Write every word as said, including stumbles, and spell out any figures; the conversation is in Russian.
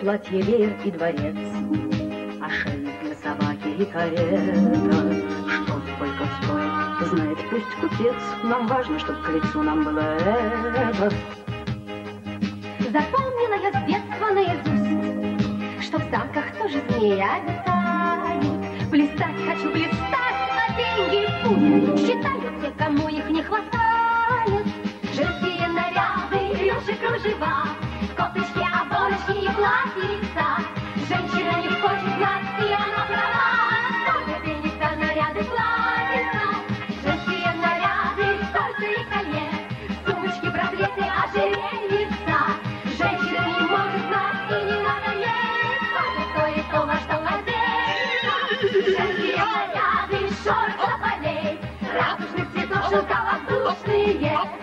платье веер и дворец, ошейник для собаки и карета. Что сколько стоит, знает пусть купец. Нам важно, чтоб к лицу нам было это. Запомнила я с детства наизусть, что в замках тоже змеи обитают. Плясать хочу плясать, а деньги пусть считают те, кому их не хватает. Женские наряды, рюши, кружева, кофточки, оборочки и платьица. Женщина не хочет знать, и она права. Сколько денег за наряды платьица? Женские наряды, кольца и колье, сумочки, браслеты, ожерельица. Женщина не может знать, и не надо ей, сколько стоит то, во что одета. Женские наряды, шорт, полей, радужных цветов, шелка воздушные.